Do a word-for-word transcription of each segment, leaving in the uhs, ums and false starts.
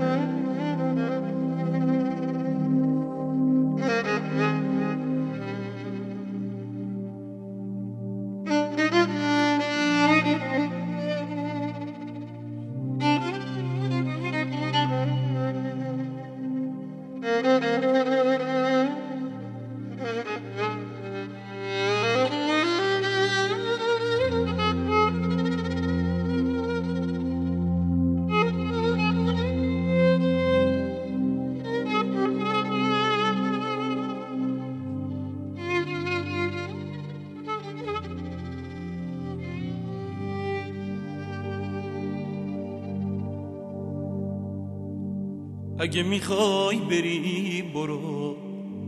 اگه میخوای بری برو،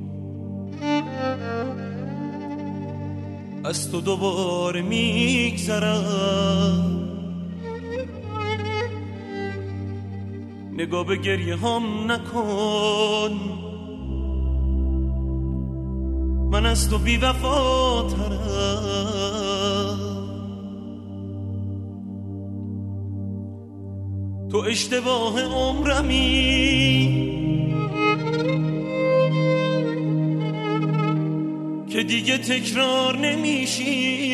از تو دوباره میگذرم، نگاه به گریه هم نکن، من از تو بی وفاترم. تو اشتباه عمرمی، که دیگه تکرار نمیشی،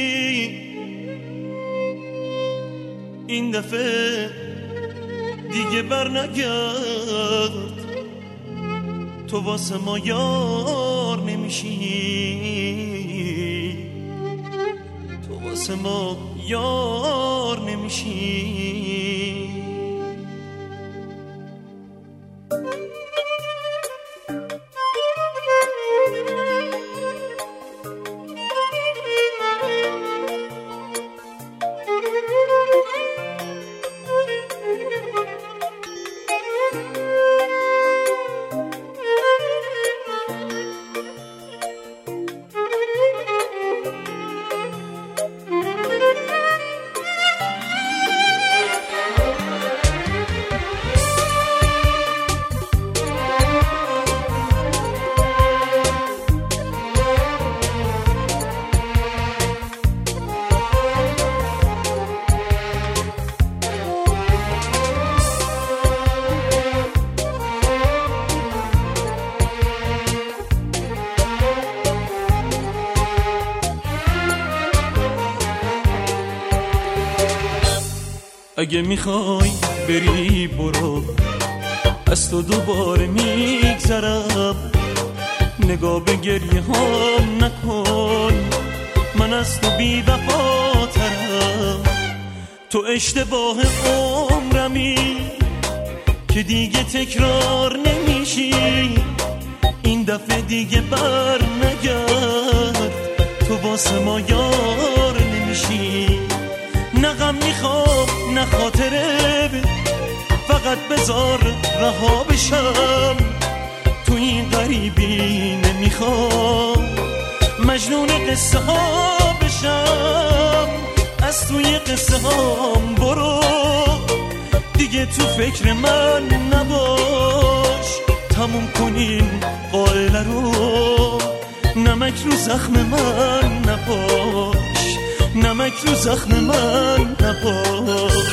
این دفعه دیگه بر نگرد، تو واسه ما یار نمیشی، تو واسه ما یار نمیشی. اگه میخوای بری برو، از تو دوباره میگذرم، نگاه به گریه هم نکن، من از تو بی وفاترم. تو اشتباه عمرمی، که دیگه تکرار نمیشی، این دفعه دیگه بر نگرد، تو واسه ما یار نمیشی. نه غم میخوام نه خاطره، فقط بذار رها بشم، تو این غریبی نمیخوام مجنون قصه ها بشم. از توی قصه هام برو، دیگه تو فکر من نباش، تموم کنیم قائله رو، نمک رو زخم من نباش، نمک رو زخم من نباش.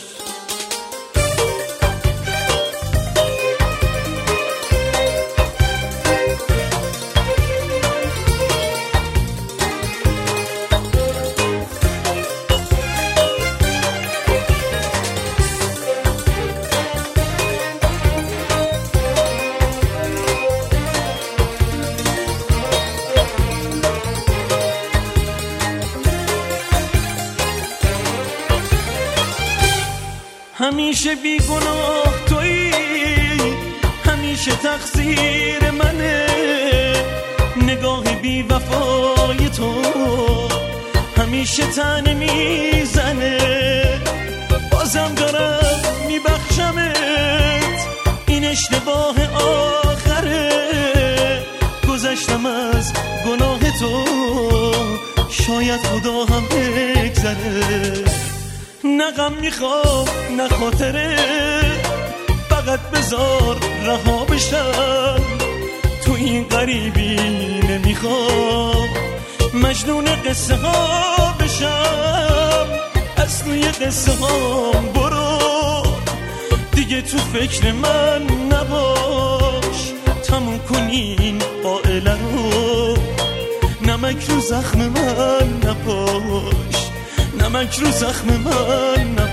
همیشه بی گناه تویی، همیشه تقصیر منه، نگاه بی وفای تو همیشه تنه میزنه. بازم دارم میبخشمت، این اشتباه آخره، گذشتم از گناه تو، شاید خدا هم بگذره. نه غم میخوام نه خاطره، فقط بذار رها بشم، تو این غریبی نمیخوام مجنون قصه ها بشم. از توی قصه هام برو، دیگه دیگه تو فکر من نباش، تموم کنین قائله رو، نمک رو زخم من نپاش، نمک رو زخم من نپاش.